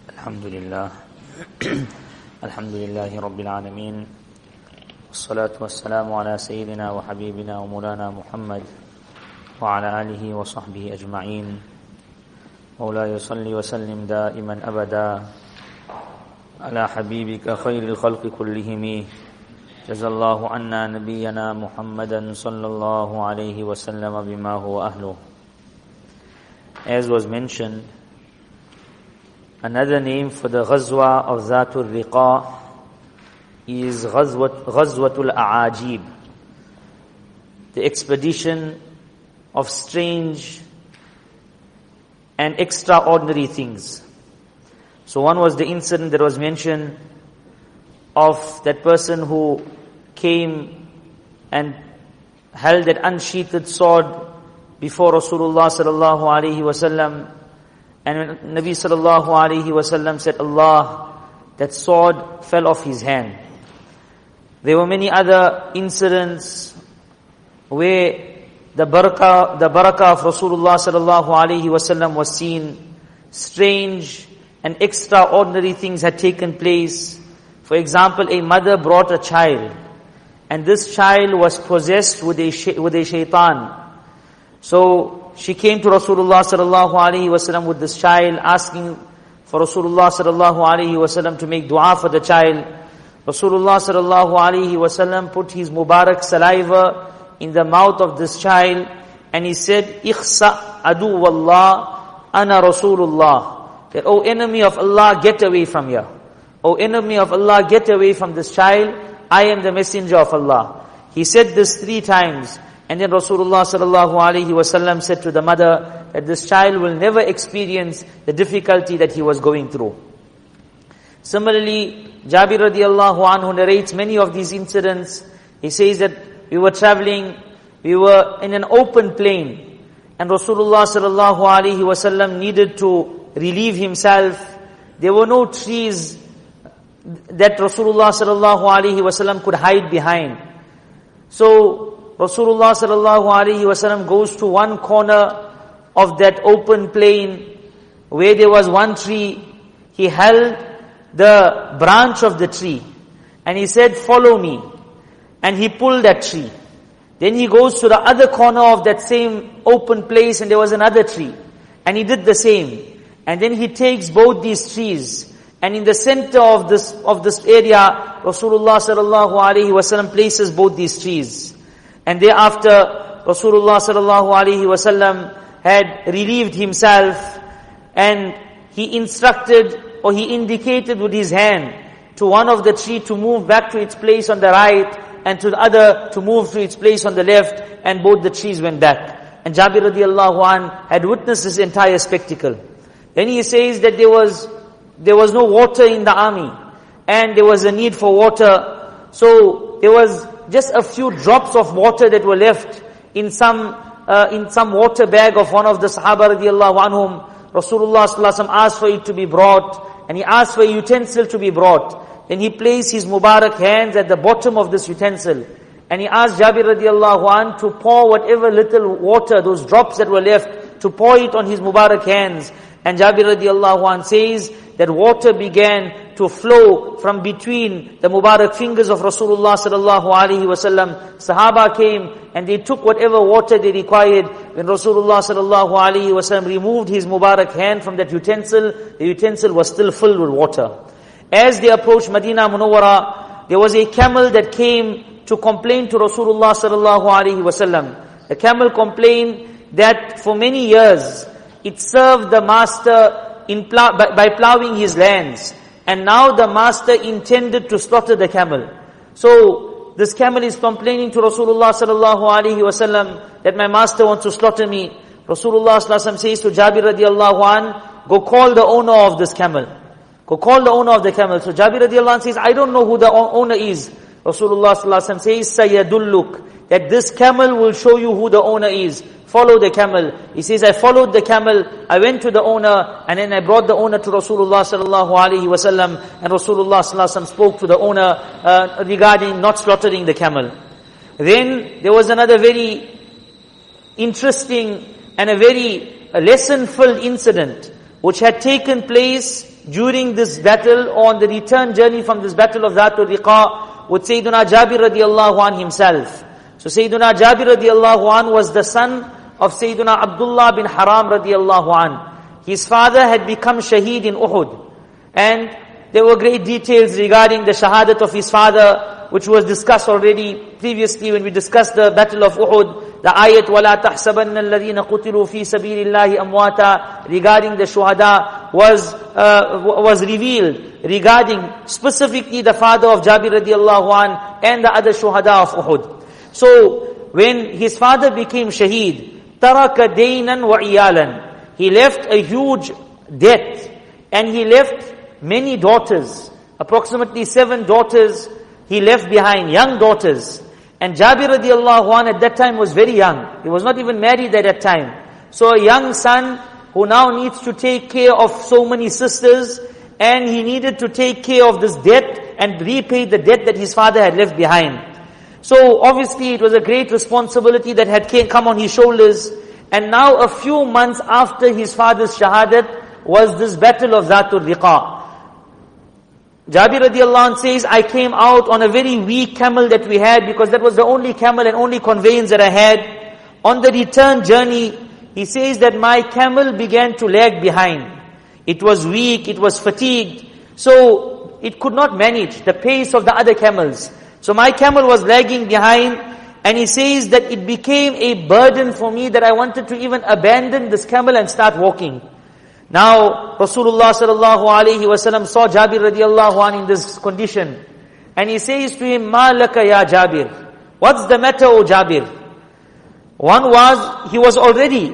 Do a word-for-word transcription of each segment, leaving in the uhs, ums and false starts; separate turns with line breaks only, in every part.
Alhamdulillah. Alhamdulillahi Rabbil Alameen. Wassalatu wassalamu ala Sayyidina wa Habibina wa Mulana Muhammad wa ala alihi wa sahbihi ajma'in. Mawlaya salli wa sallim da'iman abada ala habibika khairil khalqi kullihimi. Jazallahu anna nabiyyana Muhammadan sallallahu alayhi wa sallam bima huwa ahluh. As was mentioned, another name for the Ghazwa of Zatul Riqa is Ghazwat, Ghazwatul A'ajib, the expedition of strange and extraordinary things. So one was the incident that was mentioned of that person who came and held that unsheathed sword before Rasulullah sallallahu alaihi wasallam. And when Nabi sallallahu alaihi wasallam said, Allah, that sword fell off his hand. There were many other incidents where the barakah, the barakah of Rasulullah sallallahu alaihi wasallam was seen. Strange and extraordinary things had taken place. For example, a mother brought a child, and this child was possessed with a sh- with a shaitan. So she came to Rasulullah sallallahu alaihi wasallam with this child, asking for Rasulullah sallallahu alaihi wasallam to make dua for the child. Rasulullah sallallahu alaihi wasallam put his Mubarak saliva in the mouth of this child, and he said, "Ikhsa adu wallah, ana Rasulullah." That, O enemy of Allah, get away from here. O enemy of Allah, get away from this child. I am the messenger of Allah. He said this three times. And then Rasulullah sallallahu alaihi wasallam said to the mother that this child will never experience the difficulty that he was going through. Similarly, Jabir radiallahu anhu narrates many of these incidents. He says that we were traveling, we were in an open plain, and Rasulullah sallallahu alaihi wasallam needed to relieve himself. There were no trees that Rasulullah sallallahu alaihi wasallam could hide behind. So Rasulullah sallallahu alaihi wasallam goes to one corner of that open plain where there was one tree. He held the branch of the tree and he said, "Follow me." And he pulled that tree. Then he goes to the other corner of that same open place and there was another tree. And he did the same. And then he takes both these trees, and in the center of this of this area, Rasulullah sallallahu alaihi wasallam places both these trees. And thereafter, Rasulullah sallallahu alaihi wasallam had relieved himself, and he instructed or he indicated with his hand to one of the tree to move back to its place on the right, and to the other to move to its place on the left, and both the trees went back. And Jabir radiallahu anh had witnessed this entire spectacle. Then he says that there was there was no water in the army, and there was a need for water. So there was just a few drops of water that were left in some uh, in some water bag of one of the Sahaba radiallahu anhum. Rasulullah sallallahu alaihi wasallam asked for it to be brought, and he asked for a utensil to be brought. Then he placed his Mubarak hands at the bottom of this utensil, and he asked Jabir radiallahu anh to pour whatever little water, those drops that were left, to pour it on his Mubarak hands. And Jabir radiallahu anh says that water began to flow from between the Mubarak fingers of Rasulullah sallallahu alaihi wasallam. Sahaba came and they took whatever water they required. When Rasulullah sallallahu alaihi wasallam removed his Mubarak hand from that utensil, the utensil was still filled with water. As they approached Medina Munawwara, there was a camel that came to complain to Rasulullah sallallahu alaihi wasallam. The camel complained that for many years it served the master in plow, by, by plowing his lands, and now the master intended to slaughter the camel. So this camel is complaining to Rasulullah sallallahu alaihi wasallam that my master wants to slaughter me. Rasulullah sallallahu alaihi wasallam says to Jabir radiallahu anh, go call the owner of this camel. Go call the owner of the camel. So Jabir radiallahu anh says, I don't know who the owner is. Rasulullah sallallahu alaihi wasallam says, Sayadulluk, that this camel will show you who the owner is. Follow the camel. He says, I followed the camel, I went to the owner, and then I brought the owner to Rasulullah sallallahu alaihi wasallam, and Rasulullah sallallahu alaihi wasallam spoke to the owner uh, regarding not slaughtering the camel. Then there was another very interesting and a very lesson-filled incident which had taken place during this battle, or on the return journey from this battle of Dhatul Riqa, with Sayyiduna Jabir radiallahu anh himself. So Sayyiduna Jabir radiallahu anh was the son of Sayyiduna Abdullah bin Haram radiallahu anh. His father had become shaheed in Uhud. And there were great details regarding the shahadat of his father, which was discussed already previously when we discussed the battle of Uhud. The ayat, وَلَا تَحْسَبَنَّ الَّذِينَ قُتِلُوا فِي سَبِيلِ اللَّهِ أَمْوَاتًا, regarding the shuhada, was uh, was revealed regarding specifically the father of Jabir radiallahu anh and the other shuhada of Uhud. So, when his father became shaheed, تَرَكَ دَيْنًا وَعِيَالًا, he left a huge debt, and he left many daughters, approximately seven daughters he left behind, young daughters. And Jabir radiallahu anh at that time was very young. He was not even married at that time. So a young son who now needs to take care of so many sisters, and he needed to take care of this debt and repay the debt that his father had left behind. So obviously it was a great responsibility that had came, come on his shoulders. And now a few months after his father's shahadat was this battle of Dhatul Riqa. Jabir radiallahu anh says, I came out on a very weak camel that we had, because that was the only camel and only conveyance that I had. On the return journey, he says that my camel began to lag behind. It was weak, it was fatigued, so it could not manage the pace of the other camels. So my camel was lagging behind, and he says that it became a burden for me that I wanted to even abandon this camel and start walking. Now, Rasulullah sallallahu alayhi wasallam saw Jabir radiallahu anh in this condition. And he says to him, Ma laka ya Jabir? What's the matter, O Jabir? One was, he was already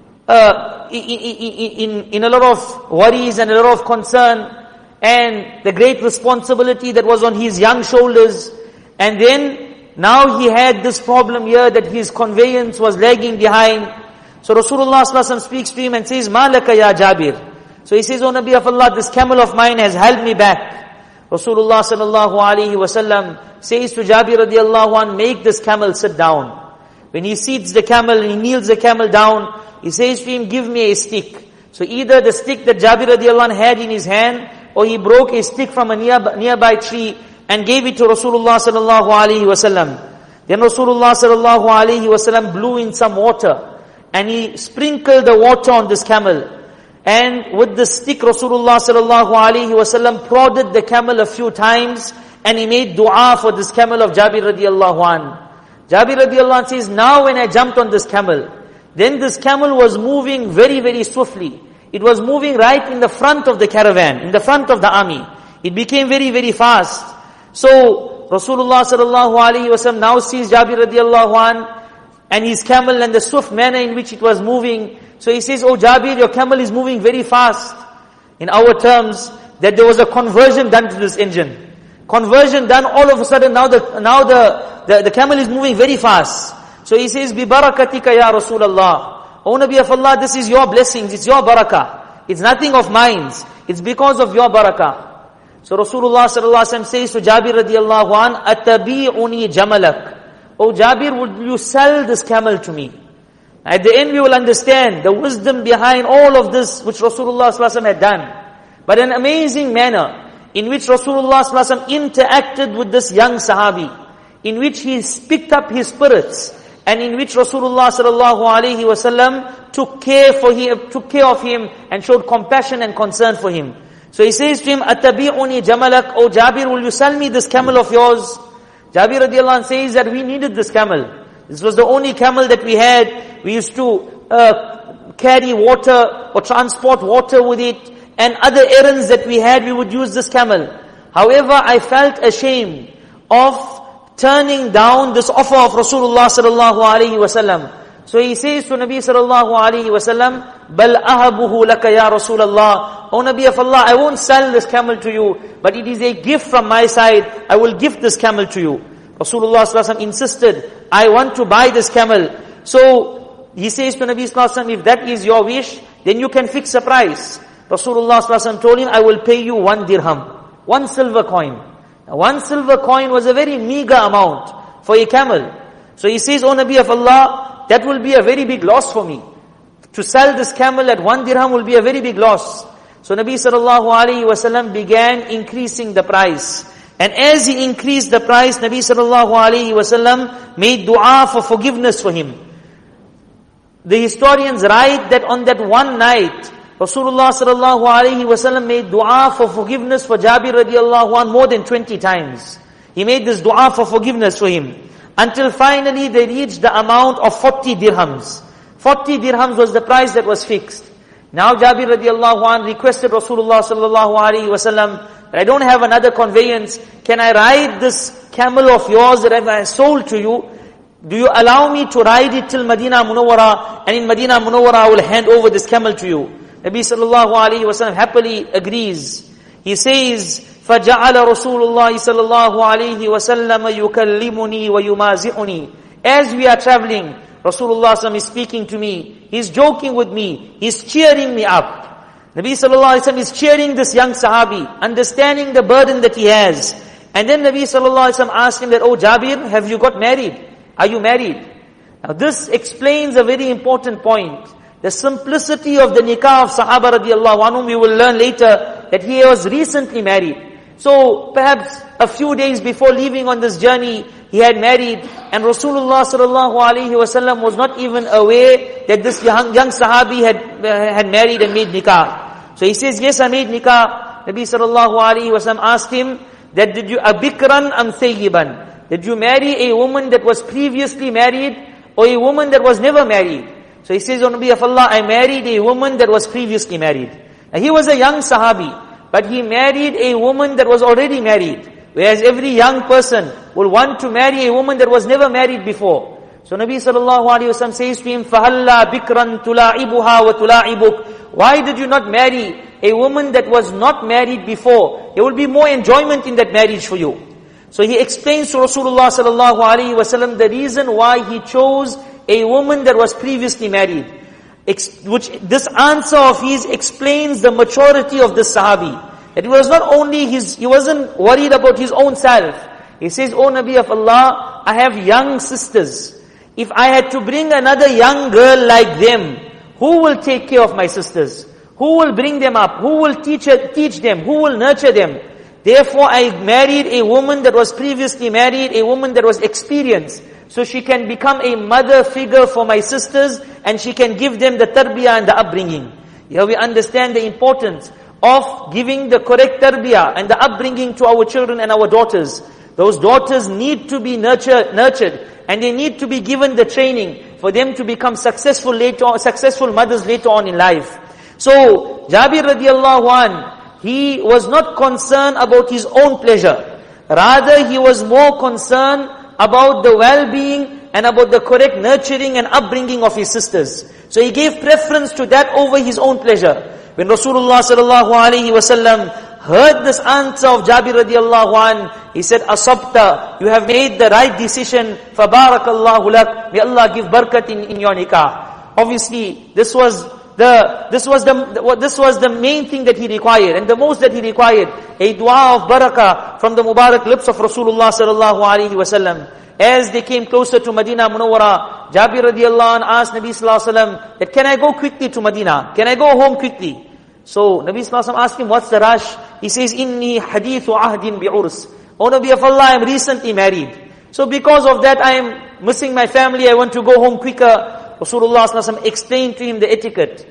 uh, in, in, in a lot of worries and a lot of concern, and the great responsibility that was on his young shoulders. And then, now he had this problem here that his conveyance was lagging behind. So Rasulullah sallallahu alaihi wasallam speaks to him and says, Ma laka ya Jabir? So he says, O Nabi of Allah, this camel of mine has held me back. Rasulullah sallallahu alaihi wasallam says to Jabir radiallahu anh, make this camel sit down. When he seats the camel, he kneels the camel down, he says to him, give me a stick. So either the stick that Jabir radiallahu anh had in his hand, or he broke a stick from a nearby, nearby tree and gave it to Rasulullah sallallahu alaihi wasallam. Then Rasulullah sallallahu alaihi wasallam blew in some water, and he sprinkled the water on this camel. And with the stick, Rasulullah sallallahu alaihi wasallam prodded the camel a few times, and he made dua for this camel of Jabir radiallahu anh. Jabir radiallahu anh says, now when I jumped on this camel, then this camel was moving very, very swiftly. It was moving right in the front of the caravan, in the front of the army. It became very, very fast. So, Rasulullah sallallahu alaihi wasallam now sees Jabir radiallahu anh, and his camel and the swift manner in which it was moving. So he says, Oh Jabir, your camel is moving very fast. In our terms, that there was a conversion done to this engine. Conversion done, all of a sudden now the now the, the, the camel is moving very fast. So he says, Bi barakatika ya Rasulallah. O Nabi of Allah, this is your blessings, it's your barakah. It's nothing of mine. It's because of your barakah. So Rasulullah sallallahu alaihi wasallam says to Jabir radiallahu an, Atabi'uni jamalak. Oh Jabir, would you sell this camel to me? At the end we will understand the wisdom behind all of this which Rasulullah sallallahu alaihi wasallam had done. But an amazing manner in which Rasulullah sallallahu alaihi wasallam interacted with this young Sahabi, in which he picked up his spirits, and in which Rasulullah sallallahu alaihi wasallam took care for him, took care of him, and showed compassion and concern for him. So he says to him, Atabi'uni jamalak, oh Jabir, will you sell me this camel of yours? Jabir radiallahu anh says that we needed this camel. This was the only camel that we had. We used to uh, carry water or transport water with it, and other errands that we had, we would use this camel. However, I felt ashamed of turning down this offer of Rasulullah sallallahu alaihi wasallam. So he says to Nabi sallallahu alaihi wasallam, Bal ahabuhu laka ya Rasulallah. O Nabi of Allah, I won't sell this camel to you, but it is a gift from my side. I will give this camel to you. Rasulullah sallallahu alaihi wasallam insisted, I want to buy this camel. So he says to Nabi sallallahu alaihi wasallam, if that is your wish, then you can fix a price. Rasulullah sallallahu alaihi wasallam told him, I will pay you one dirham, one silver coin. Now, one silver coin was a very meager amount for a camel. So he says, O Nabi of Allah, that will be a very big loss for me. To sell this camel at one dirham will be a very big loss. So Nabi sallallahu alayhi wasallam began increasing the price. And as he increased the price, Nabi sallallahu alayhi wasallam made dua for forgiveness for him. The historians write that on that one night, Rasulullah sallallahu alayhi wasallam made dua for forgiveness for Jabir radiallahu anhu more than twenty times. He made this dua for forgiveness for him. Until finally they reached the amount of forty dirhams. forty dirhams was the price that was fixed. Now Jabir radiallahu anhu requested Rasulullah sallallahu alayhi wasallam, I don't have another conveyance. Can I ride this camel of yours that I sold to you? Do you allow me to ride it till Madinah Munawwara? And in Madinah Munawwara I will hand over this camel to you. Nabi sallallahu alayhi wasallam happily agrees. He says, فَجَعَلَ رَسُولُ اللَّهِ صَلَّى اللَّهُ عَلَيْهِ وَسَلَّمَ يُكَلِّمُنِي وَيُمَازِحُنِي. As we are traveling, Rasulullah sallallahu alayhi wasallam is speaking to me. He's joking with me. He's cheering me up. Nabi sallallahu alayhi wasallam is cheering this young sahabi, understanding the burden that he has. And then Nabi sallallahu alayhi wasallam asked him that, oh Jabir, have you got married? Are you married? Now this explains a very important point. The simplicity of the nikah of Sahaba radiallahu anhum, we will learn later that he was recently married. So perhaps a few days before leaving on this journey, he had married, and Rasulullah sallallahu alaihi wasallam was not even aware that this young, young sahabi had uh, had married and made nikah. So he says, yes, I made nikah. Nabi sallallahu alaihi wasallam asked him that, did you abikran am thayyiban? Did you marry a woman that was previously married or a woman that was never married? So he says, O Nabi of Allah, I married a woman that was previously married. And he was a young sahabi, but he married a woman that was already married. Whereas every young person will want to marry a woman that was never married before. So Nabi sallallahu alaihi wasallam says to him, فَهَلَّا بِكْرًا تُلَاعِبُهَا وَتُلَاعِبُكَ. Why did you not marry a woman that was not married before? There will be more enjoyment in that marriage for you. So he explains to Rasulullah sallallahu alaihi wasallam the reason why he chose a woman that was previously married. Which this answer of his explains the maturity of this sahabi. That it was not only his, he wasn't worried about his own self. He says, O Nabi of Allah, I have young sisters. If I had to bring another young girl like them, who will take care of my sisters? Who will bring them up? Who will teach teach them? Who will nurture them? Therefore, I married a woman that was previously married, a woman that was experienced. So she can become a mother figure for my sisters, and she can give them the tarbiyah and the upbringing. Here we understand the importance of giving the correct tarbiyah and the upbringing to our children and our daughters. Those daughters need to be nurtured, nurtured, and they need to be given the training for them to become successful later on, successful mothers later on in life. So, Jabir radiallahu anh, he was not concerned about his own pleasure. Rather, he was more concerned about the well-being and about the correct nurturing and upbringing of his sisters. So he gave preference to that over his own pleasure. When Rasulullah sallallahu alaihi wasallam heard this answer of Jabir radiallahu anh, he said, Asabta, you have made the right decision. Fabarakallahu lak, may Allah give barakat in, in your nikah. Obviously, this was the this was the this was the main thing that he required, and the most that he required, a dua of barakah from the Mubarak lips of Rasulullah sallallahu alaihi wasallam. As they came closer to Madinah Munawwara, Jabir radiallahu anh asked Nabi sallallahu alaihi wasallam that, can I go quickly to Madinah? Can I go home quickly? So Nabi sallallahu alaihi wasallam asked him, what's the rush? He says, Inni hadithu ahdin bi'urs. O Nabi of Allah, I am recently married. So because of that, I am missing my family. I want to go home quicker. Rasulullah sallallahu alaihi wasallam explained to him the etiquette.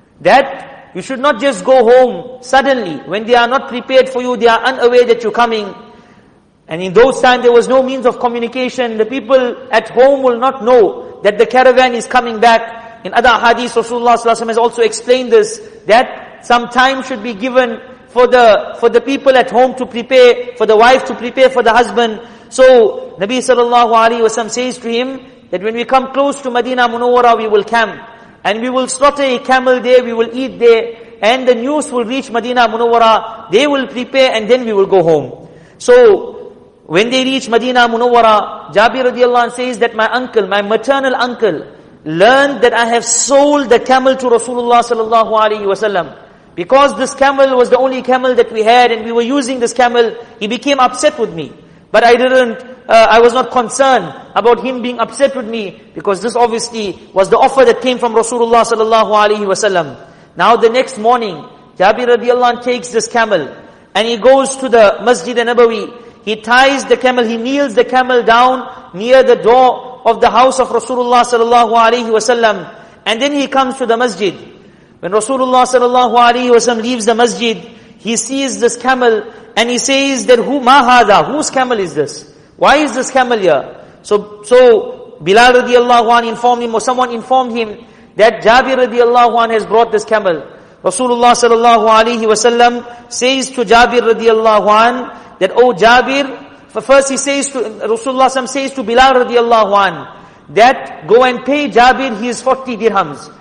That you should not just go home suddenly. When they are not prepared for you, they are unaware that you're coming. And in those times, there was no means of communication. The people at home will not know that the caravan is coming back. In other hadiths, Rasulullah sallallahu alaihi wasallam has also explained this, that some time should be given for the for the people at home to prepare, for the wife to prepare for the husband. So, Nabi sallallahu alaihi wasallam says to him, that when we come close to Madinah Munawwara, we will camp. And we will slaughter a camel there, we will eat there. And the news will reach Madinah Munawwara. They will prepare and then we will go home. So, when they reach Madinah Munawwara, Jabir radiallahu anh says that my uncle, my maternal uncle, learned that I have sold the camel to Rasulullah sallallahu alaihi wasallam. Because this camel was the only camel that we had and we were using this camel, he became upset with me. But I didn't, uh, I was not concerned about him being upset with me, because this obviously was the offer that came from Rasulullah sallallahu alaihi wasallam. Now the next morning, Jabir radiallahu anh takes this camel and he goes to the Masjid Nabawi. He ties the camel, he kneels the camel down near the door of the house of Rasulullah sallallahu alaihi wasallam. And then he comes to the masjid. When Rasulullah sallallahu alaihi wasallam leaves the masjid, he sees this camel and he says that, who ma hada? Whose camel is this? Why is this camel here? So, so Bilal radiallahu anh informed him, or someone informed him, that Jabir radiallahu anh has brought this camel. Rasulullah sallallahu alaihi wasallam says to Jabir radiallahu anh, that, oh Jabir, for first he says to, Rasulullah says to Bilal radiallahu anh, that go and pay Jabir his forty dirhams.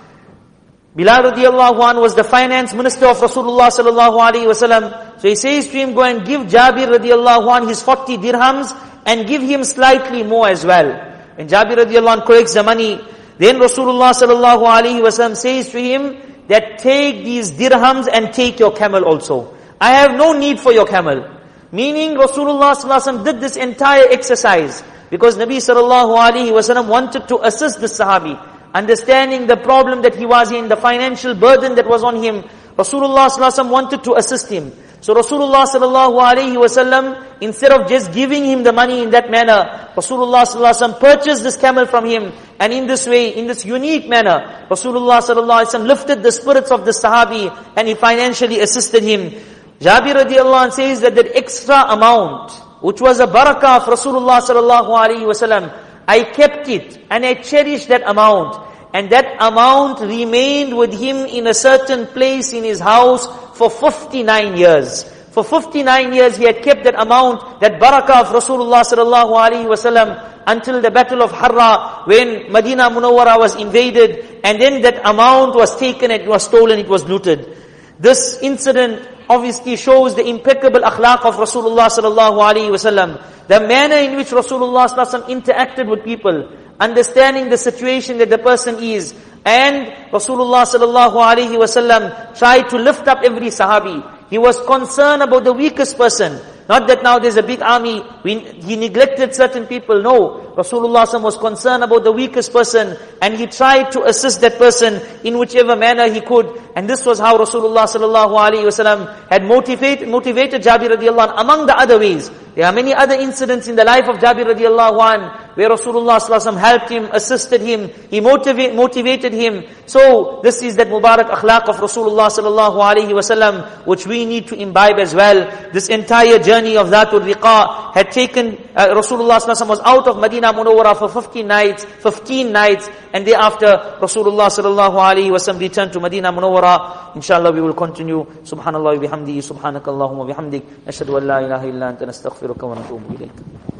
Bilal radiallahu anh was the finance minister of Rasulullah sallallahu alaihi wasallam. So he says to him, go and give Jabir radiallahu anh his forty dirhams and give him slightly more as well. When Jabir radiallahu anh collects the money, then Rasulullah sallallahu alaihi wasallam says to him, that take these dirhams and take your camel also. I have no need for your camel. Meaning Rasulullah sallallahu alaihi wasallam did this entire exercise because Nabi sallallahu alaihi wasallam wanted to assist the Sahabi, understanding the problem that he was in, the financial burden that was on him. Rasulullah sallallahu alaihi wasallam wanted to assist him. So Rasulullah sallallahu alaihi wasallam, instead of just giving him the money in that manner, Rasulullah sallallahu alaihi wasallam purchased this camel from him, and in this way, in this unique manner, Rasulullah sallallahu alaihi wasallam lifted the spirits of the Sahabi and he financially assisted him. Jabir radiallahu anh says that that extra amount, which was a barakah of Rasulullah sallallahu alaihi wasallam, I kept it and I cherished that amount. And that amount remained with him in a certain place in his house for fifty-nine years. For fifty-nine years he had kept that amount, that barakah of Rasulullah sallallahu alaihi wasallam, until the battle of Harra, when Medina Munawwara was invaded, and then that amount was taken, it was stolen, it was looted. This incident obviously shows the impeccable akhlaq of Rasulullah sallallahu alaihi wasallam, the manner in which Rasulullah sallallahu alaihi wasallam interacted with people, understanding the situation that the person is, and Rasulullah sallallahu alaihi wasallam tried to lift up every Sahabi. He was concerned about the weakest person. Not that now there's a big army, we, he neglected certain people. No, Rasulullah sallallahu alaihi wasallam was concerned about the weakest person, and he tried to assist that person in whichever manner he could. And this was how Rasulullah sallallahu alaihi wasallam had motivated, motivated Jabir radiallahu anh, among the other ways. There are many other incidents in the life of Jabir radiallahu anh, where Rasulullah sallallahu alaihi wasallam helped him, assisted him, he motivate, motivated him. So this is that Mubarak akhlaq of Rasulullah sallallahu alaihi wasallam, which we need to imbibe as well. This entire journey of Dhatul Riqa had taken, uh, Rasulullah sallallahu alaihi wasallam was out of Medina Munawwara for fifteen nights, fifteen nights, and thereafter Rasulullah sallallahu alaihi wasallam returned to Medina Munawwara. Inshallah we will continue. Subhanallah wa bihamdihi, subhanakallahumma wa bihamdik, nashhadu an la ilaha illa anta nastaghfiruka wa natubu ilayk.